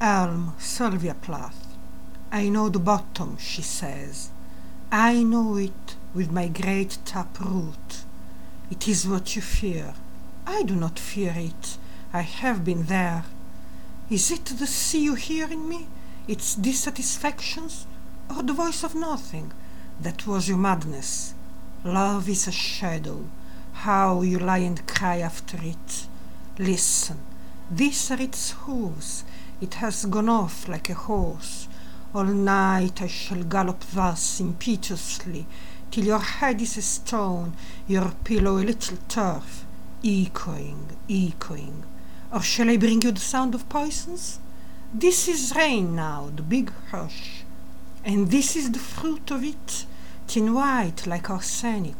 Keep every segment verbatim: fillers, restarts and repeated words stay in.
Elm, Sylvia Plath. I know the bottom, she says. I know it with my great tap root. It is what you fear. I do not fear it. I have been there. Is it the sea you hear in me, its dissatisfactions, or the voice of nothing? That was your madness. Love is a shadow. How you lie and cry after it. Listen, these are its hooves. It has gone off like a horse. All night I shall gallop thus impetuously, till your head is a stone, your pillow a little turf, echoing, echoing. Or shall I bring you the sound of poisons? This is rain now, the big hush. And this is the fruit of it, tin white like arsenic.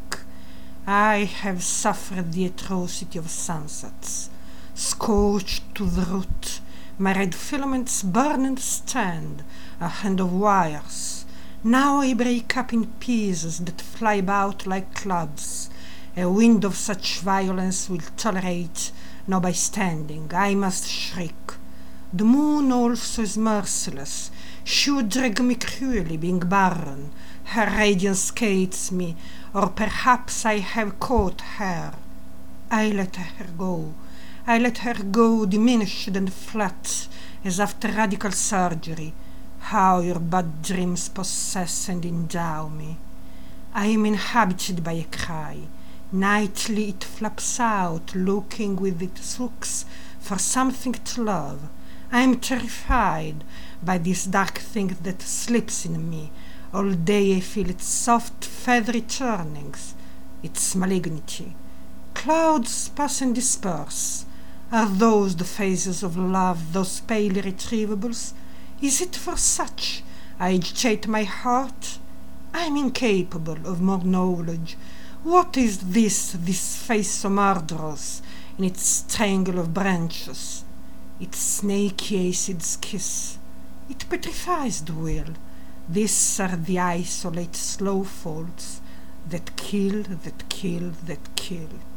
I have suffered the atrocity of sunsets, scorched to the root. My red filaments burn and stand, a hand of wires. Now I break up in pieces that fly about like clubs. A wind of such violence will tolerate no bystanding. I must shriek. The moon also is merciless. She would drag me cruelly, being barren. Her radiance skates me, or perhaps I have caught her. I let her go. I let her go diminished and flat, as after radical surgery. How your bad dreams possess and endow me. I am inhabited by a cry. Nightly it flaps out, looking with its hooks for something to love. I am terrified by this dark thing that sleeps in me. All day I feel its soft, feathery turnings, its malignity. Clouds pass and disperse. Are those the phases of love, those pale irretrievables? Is it for such I agitate my heart? I am incapable of more knowledge. What is this, this face so murderous, in its strangle of branches, its snaky acid's kiss? It petrifies the will. These are the isolate slow folds that kill, that kill, that kill.